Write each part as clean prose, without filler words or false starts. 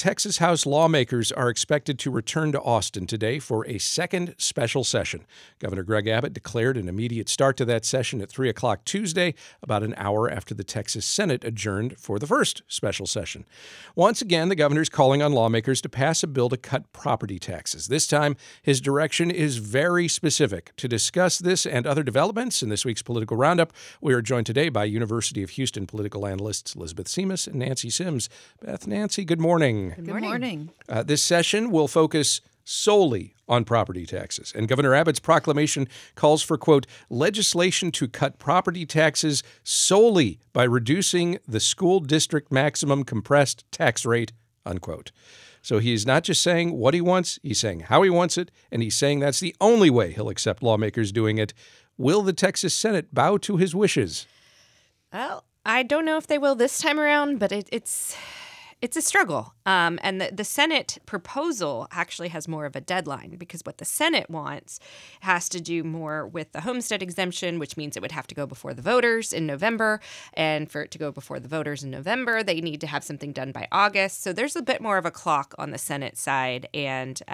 Texas House lawmakers are expected to return to Austin today for a second special session. Governor Greg Abbott declared an immediate start to that session at 3 o'clock Tuesday, about an hour after the Texas Senate adjourned for the first special session. Once again, the governor's calling on lawmakers to pass a bill to cut property taxes. This time, his direction is very specific. To discuss this and other developments in this week's Political Roundup, we are joined today by University of Houston political analysts Elizabeth Seamus and Nancy Sims. Beth, Nancy, good morning. Good morning. This session will focus solely on property taxes, and Governor Abbott's proclamation calls for, quote, legislation to cut property taxes solely by reducing the school district maximum compressed tax rate, unquote. So he's not just saying what he wants, he's saying how he wants it, and he's saying that's the only way he'll accept lawmakers doing it. Will the Texas Senate bow to his wishes? Well, I don't know if they will this time around, but it's a struggle. And the Senate proposal actually has more of a deadline, because what the Senate wants has to do more with the homestead exemption, which means it would have to go before the voters in November. And for it to go before the voters in November, they need to have something done by August. So there's a bit more of a clock on the Senate side. And,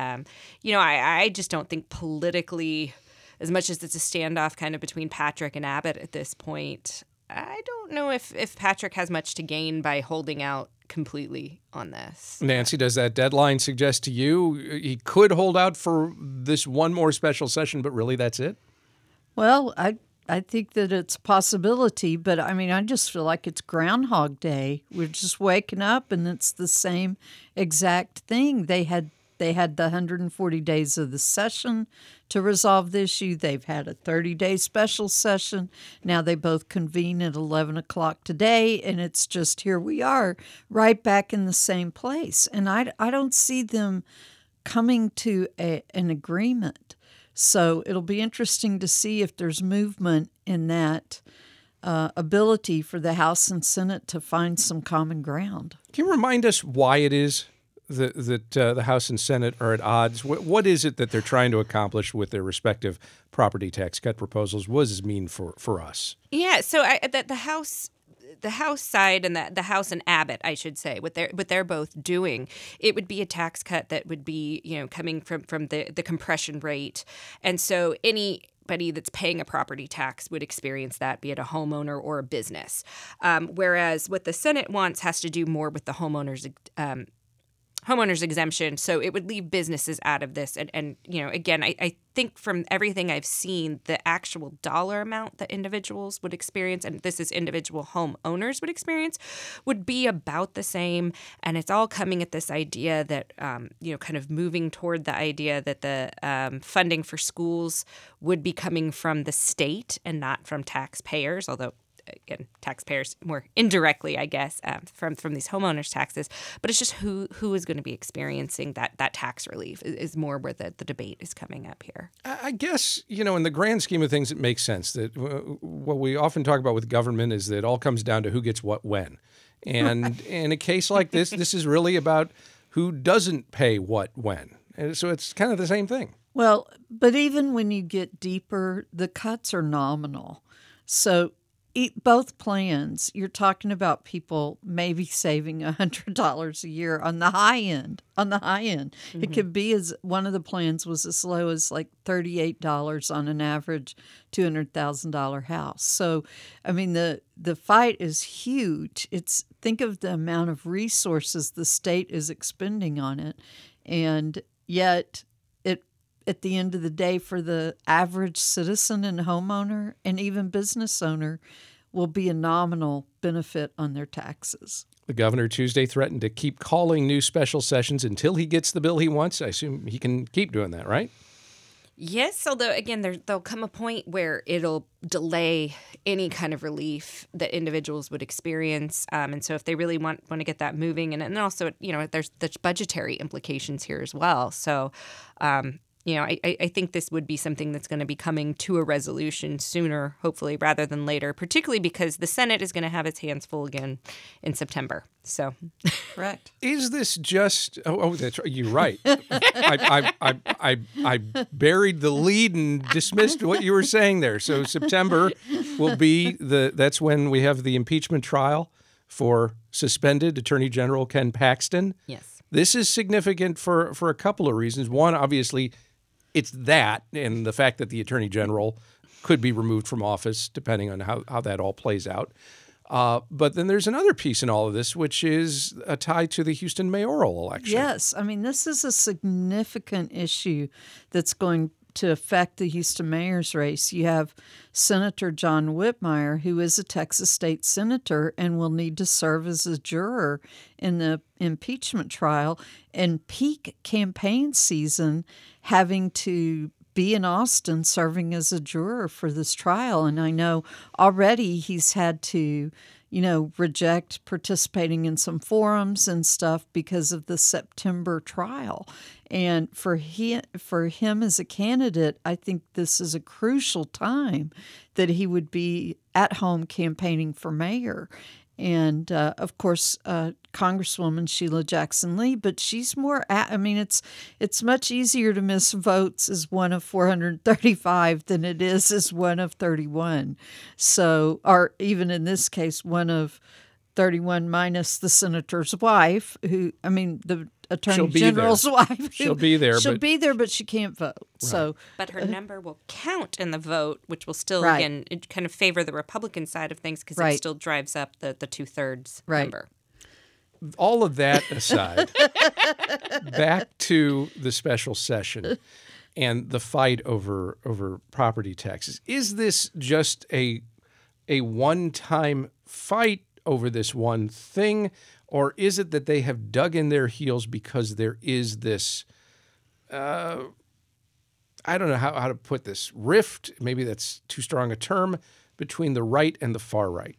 I just don't think politically, as much as it's a standoff kind of between Patrick and Abbott at this point, I don't know if Patrick has much to gain by holding out completely on this. Nancy, does that deadline suggest to you he could hold out for this one more special session, but really that's it? Well, I think that it's a possibility, but I just feel like it's Groundhog Day. We're just waking up and it's the same exact thing. They had the 140 days of the session to resolve the issue. They've had a 30-day special session. Now they both convene at 11 o'clock today, and it's just here we are, right back in the same place. And I don't see them coming to an agreement. So it'll be interesting to see if there's movement in that ability for the House and Senate to find some common ground. Can you remind us why it is that the House and Senate are at odds? What is it that they're trying to accomplish with their respective property tax cut proposals? What does it mean for us? Yeah, so the House side and the House and Abbott, I should say, what they're both doing, it would be a tax cut that would be coming from the compression rate, and so anybody that's paying a property tax would experience that, be it a homeowner or a business. Whereas what the Senate wants has to do more with the homeowners exemption, so it would leave businesses out of this. And again, I think from everything I've seen, the actual dollar amount that individuals would experience, and this is individual homeowners would experience, would be about the same. And it's all coming at this idea that, kind of moving toward the idea that the funding for schools would be coming from the state and not from taxpayers, although again, taxpayers more indirectly, I guess, from these homeowners' taxes. But it's just who is going to be experiencing that tax relief is more where the debate is coming up here. I guess, in the grand scheme of things, it makes sense that what we often talk about with government is that it all comes down to who gets what when. And in a case like this is really about who doesn't pay what when. And so it's kind of the same thing. Well, but even when you get deeper, the cuts are nominal. So both plans, you're talking about people maybe saving $100 a year on the high end. Mm-hmm. It could be, as one of the plans was as low as like $38 on an average $200,000 house. So, the fight is huge. Think of the amount of resources the state is expending on it, and yet at the end of the day, for the average citizen and homeowner and even business owner, will be a nominal benefit on their taxes. The governor Tuesday threatened to keep calling new special sessions until he gets the bill he wants. I assume he can keep doing that, right? Yes, although, again, there'll come a point where it'll delay any kind of relief that individuals would experience. And so if they really want to get that moving, and also, there's budgetary implications here as well. So, I think this would be something that's going to be coming to a resolution sooner, hopefully, rather than later, particularly because the Senate is going to have its hands full again in September. So, correct. Is this just? Oh, that's right. You're right. I buried the lead and dismissed what you were saying there. So September will be that's when we have the impeachment trial for suspended Attorney General Ken Paxton. Yes. This is significant for a couple of reasons. One, obviously, it's that and the fact that the Attorney General could be removed from office, depending on how that all plays out. But then there's another piece in all of this, which is a tie to the Houston mayoral election. Yes. I mean, this is a significant issue that's going to affect the Houston mayor's race. You have Senator John Whitmire, who is a Texas state senator and will need to serve as a juror in the impeachment trial, and peak campaign season having to be in Austin serving as a juror for this trial. And I know already he's had to, reject participating in some forums and stuff because of the September trial. And for him as a candidate, I think this is a crucial time that he would be at home campaigning for mayor. And, of course, Congresswoman Sheila Jackson Lee, but she's more, it's much easier to miss votes as one of 435 than it is as one of 31. So, or even in this case, one of 31 minus the senator's wife, the Attorney General's wife. She'll be there. She'll be there, but she can't vote. Right. So, but her number will count in the vote, which will still, again, kind of favor the Republican side of things because it still drives up the 2/3 number. All of that aside, back to the special session and the fight over property taxes. Is this just a one-time fight over this one thing? Or is it that they have dug in their heels because there is this, I don't know how to put this, rift, maybe that's too strong a term, between the right and the far right?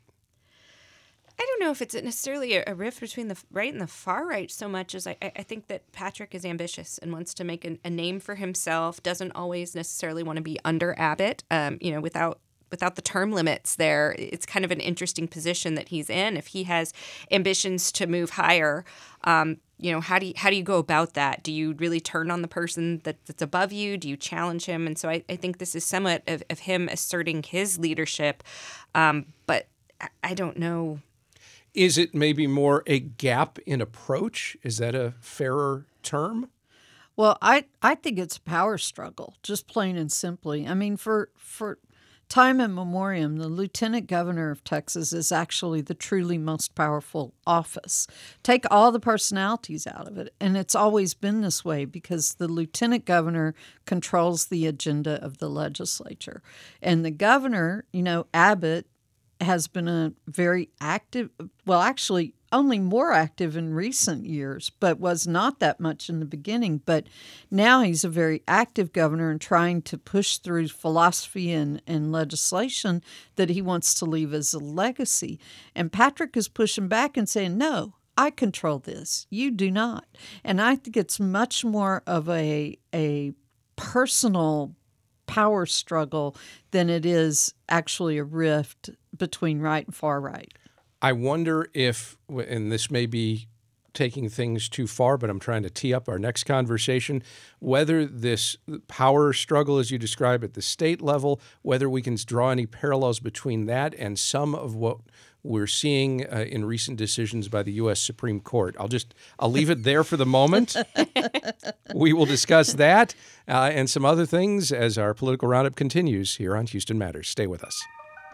I don't know if it's necessarily a rift between the right and the far right so much as I think that Patrick is ambitious and wants to make a name for himself, doesn't always necessarily want to be under Abbott, without the term limits there. It's kind of an interesting position that he's in. If he has ambitions to move higher, how do you go about that? Do you really turn on the person that's above you? Do you challenge him? And so I think this is somewhat of him asserting his leadership. But I don't know. Is it maybe more a gap in approach? Is that a fairer term? Well, I think it's a power struggle, just plain and simply. I mean, for time immemorial, the lieutenant governor of Texas is actually the truly most powerful office. Take all the personalities out of it, and it's always been this way because the lieutenant governor controls the agenda of the legislature. And the governor, Abbott, has been a very active, well, actually only more active in recent years, but was not that much in the beginning. But now he's a very active governor and trying to push through philosophy and legislation that he wants to leave as a legacy. And Patrick is pushing back and saying, no, I control this. You do not. And I think it's much more of a personal power struggle than it is actually a rift between right and far right. I wonder if, and this may be taking things too far, but I'm trying to tee up our next conversation, whether this power struggle, as you describe at the state level, whether we can draw any parallels between that and some of what we're seeing in recent decisions by the U.S. Supreme Court. I'll leave it there for the moment. We will discuss that and some other things as our political roundup continues here on Houston Matters. Stay with us.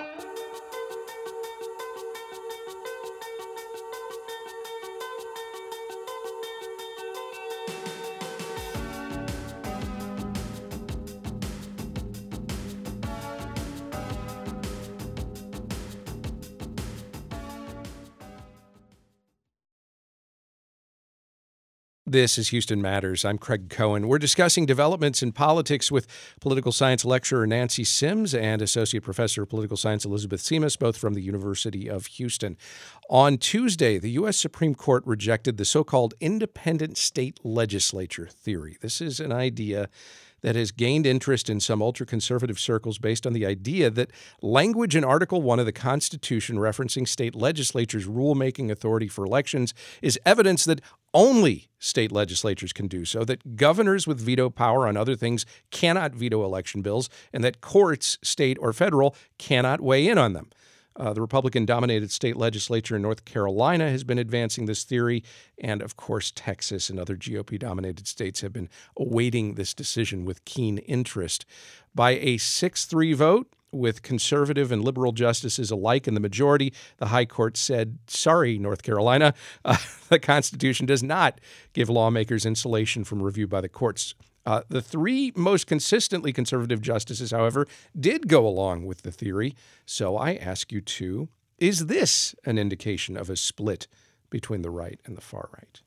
This is Houston Matters. I'm Craig Cohen. We're discussing developments in politics with political science lecturer Nancy Sims and associate professor of political science Elizabeth Simas, both from the University of Houston. On Tuesday, the U.S. Supreme Court rejected the so-called independent state legislature theory. This is an idea that has gained interest in some ultra-conservative circles based on the idea that language in Article 1 of the Constitution referencing state legislatures' rulemaking authority for elections is evidence that only state legislatures can do so, that governors with veto power on other things cannot veto election bills, and that courts, state or federal, cannot weigh in on them. The Republican-dominated state legislature in North Carolina has been advancing this theory, and of course Texas and other GOP-dominated states have been awaiting this decision with keen interest. By a 6-3 vote, with conservative and liberal justices alike in the majority, the High Court said, sorry, North Carolina, the Constitution does not give lawmakers insulation from review by the courts. The 3 most consistently conservative justices, however, did go along with the theory. So I ask you two, is this an indication of a split between the right and the far right?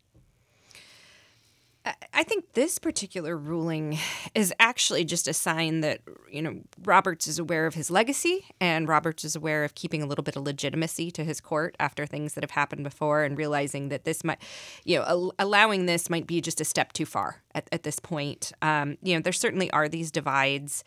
I think this particular ruling is actually just a sign that, Roberts is aware of his legacy, and Roberts is aware of keeping a little bit of legitimacy to his court after things that have happened before, and realizing that this might, allowing this might be just a step too far at this point. There certainly are these divides.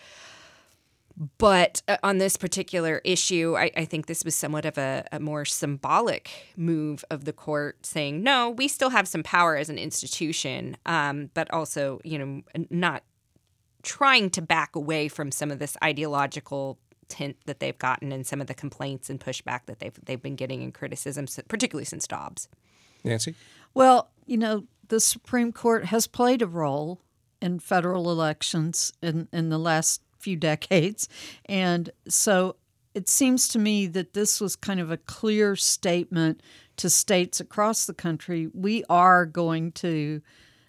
But on this particular issue, I think this was somewhat of a more symbolic move of the court saying, no, we still have some power as an institution, but also, not trying to back away from some of this ideological tint that they've gotten and some of the complaints and pushback that they've been getting in criticism, particularly since Dobbs. Nancy? Well, the Supreme Court has played a role in federal elections in the last few decades. And so it seems to me that this was kind of a clear statement to states across the country. We are going to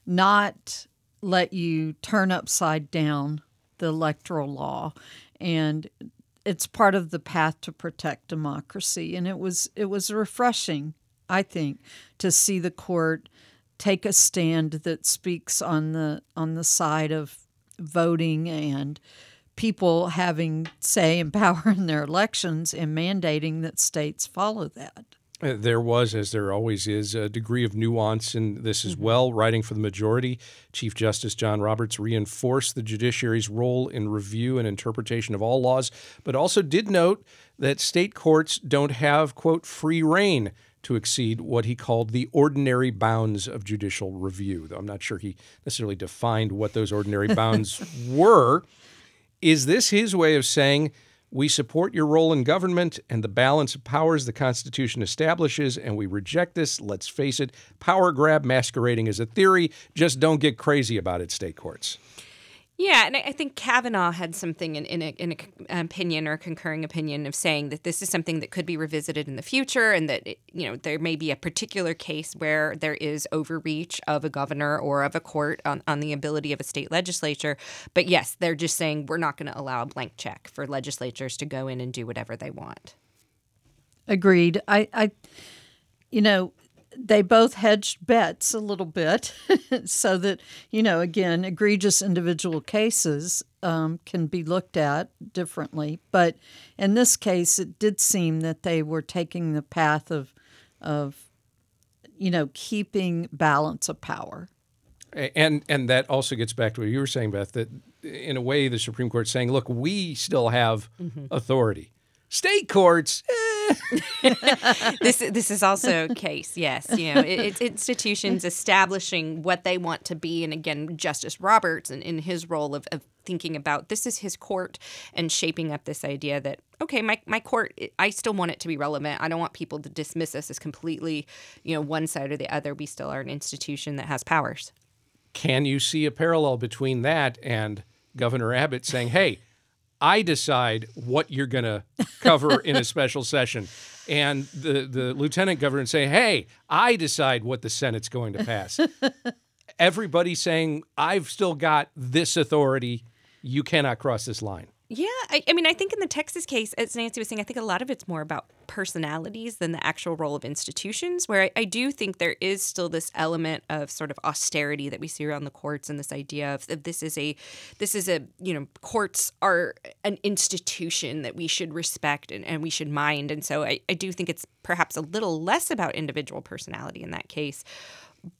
not let you turn upside down the electoral law. And it's part of the path to protect democracy. And it was refreshing, I think, to see the court take a stand that speaks on the side of voting and people having say and power in their elections and mandating that states follow that. There was, as there always is, a degree of nuance in this as well. Writing for the majority, Chief Justice John Roberts reinforced the judiciary's role in review and interpretation of all laws, but also did note that state courts don't have, quote, free rein to exceed what he called the ordinary bounds of judicial review, though I'm not sure he necessarily defined what those ordinary bounds were. Is this his way of saying, we support your role in government and the balance of powers the Constitution establishes, and we reject this, let's face it, power grab masquerading as a theory, just don't get crazy about it, state courts? Yeah, and I think Kavanaugh had something in an opinion or concurring opinion of saying that this is something that could be revisited in the future, and that there may be a particular case where there is overreach of a governor or of a court on the ability of a state legislature. But yes, they're just saying we're not going to allow a blank check for legislatures to go in and do whatever they want. Agreed. They both hedged bets a little bit so that, again, egregious individual cases can be looked at differently. But in this case, it did seem that they were taking the path of keeping balance of power. And that also gets back to what you were saying, Beth, that in a way the Supreme Court's saying, look, we still have authority. State courts, This is also a case, yes. It's institutions establishing what they want to be. And again, Justice Roberts in his role of thinking about this is his court and shaping up this idea that, okay, my court, I still want it to be relevant. I don't want people to dismiss us as completely, one side or the other. We still are an institution that has powers. Can you see a parallel between that and Governor Abbott saying, hey, I decide what you're going to cover in a special session, and the lieutenant governor saying, hey, I decide what the Senate's going to pass. Everybody saying, I've still got this authority. You cannot cross this line. Yeah, I think in the Texas case, as Nancy was saying, I think a lot of it's more about personalities than the actual role of institutions, where I do think there is still this element of sort of austerity that we see around the courts, and this idea of this is a courts are an institution that we should respect and we should mind. And so I do think it's perhaps a little less about individual personality in that case.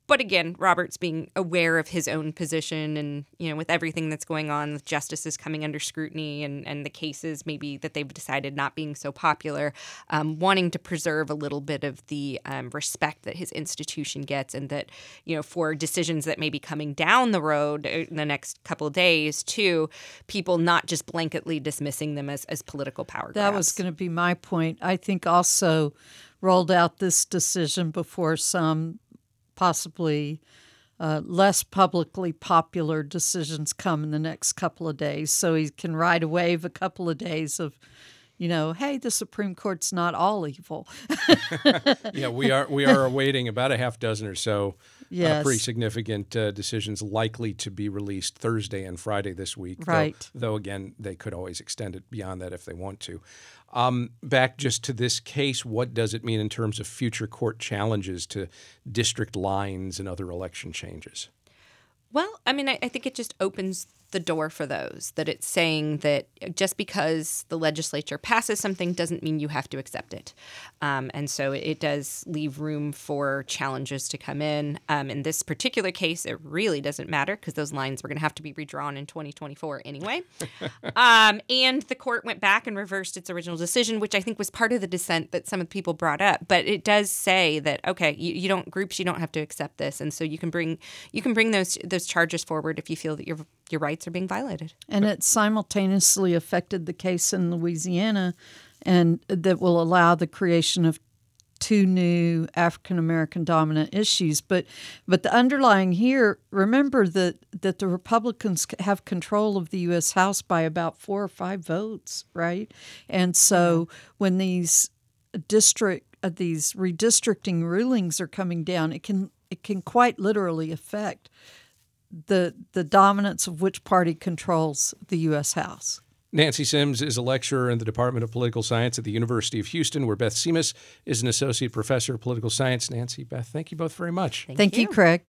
But again, Roberts being aware of his own position and, with everything that's going on with justices coming under scrutiny and the cases maybe that they've decided not being so popular, wanting to preserve a little bit of the respect that his institution gets and that, for decisions that may be coming down the road in the next couple of days too, people not just blanketly dismissing them as political power grabs. That was going to be my point. I think also rolled out this decision before some possibly less publicly popular decisions come in the next couple of days, so he can ride a wave a couple of days of, hey, the Supreme Court's not all evil. Yeah, we are awaiting about a half dozen or so Yes. pretty significant decisions likely to be released Thursday and Friday this week. Right. Though again, they could always extend it beyond that if they want to. Back just to this case, what does it mean in terms of future court challenges to district lines and other election changes? Well, I mean, I think it just opens the door for those, that it's saying that just because the legislature passes something doesn't mean you have to accept it. And so it does leave room for challenges to come in. In this particular case, it really doesn't matter because those lines were going to have to be redrawn in 2024 anyway. And the court went back and reversed its original decision, which I think was part of the dissent that some of the people brought up. But it does say that, okay, you don't have to accept this. And so you can bring those charges forward if you feel that your rights are being violated. And it simultaneously affected the case in Louisiana, and that will allow the creation of 2 new African-American dominant issues. But the underlying here, remember that the Republicans have control of the U.S. House by about 4 or 5 votes, right? And so when these redistricting rulings are coming down, it can quite literally affect the dominance of which party controls the U.S. House. Nancy Sims is a lecturer in the Department of Political Science at the University of Houston, where Beth Seamus is an associate professor of political science. Nancy, Beth, thank you both very much. Thank you, Craig.